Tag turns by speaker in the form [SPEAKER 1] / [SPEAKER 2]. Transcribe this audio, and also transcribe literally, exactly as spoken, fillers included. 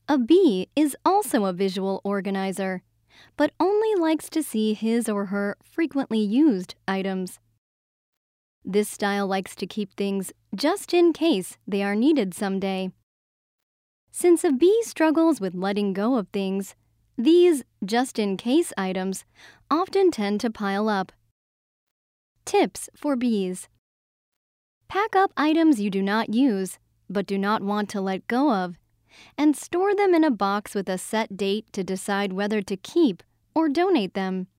[SPEAKER 1] A bee is also a visual organizer, but only likes to see his or her frequently used items. This style likes to keep things just in case they are needed someday. Since a bee struggles with letting go of things, these just-in-case items often tend to pile up. Tips for bees. Pack up items you do not use but do not want to let go of, and store them in a box with a set date to decide whether to keep or donate them.